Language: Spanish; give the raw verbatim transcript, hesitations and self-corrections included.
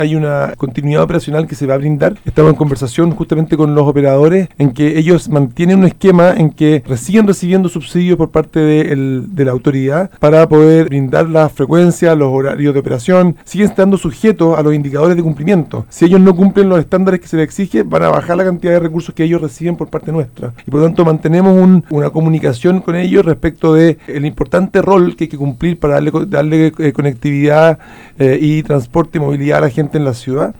hay una continuidad operacional que se va a brindar. Estamos en conversación justamente con los operadores en que ellos mantienen un esquema en que siguen recibiendo subsidios por parte de, el, de la autoridad para poder brindar las frecuencias, los horarios de operación, siguen estando sujetos a los indicadores de cumplimiento. Si ellos no cumplen los estándares que se les exige, van a bajar la cantidad de recursos que ellos reciben por parte nuestra. Y por lo tanto mantenemos un, una comunicación con ellos respecto de el importante rol que hay que cumplir para darle, darle eh, conectividad eh, y transporte y movilidad a la gente en la ciudad.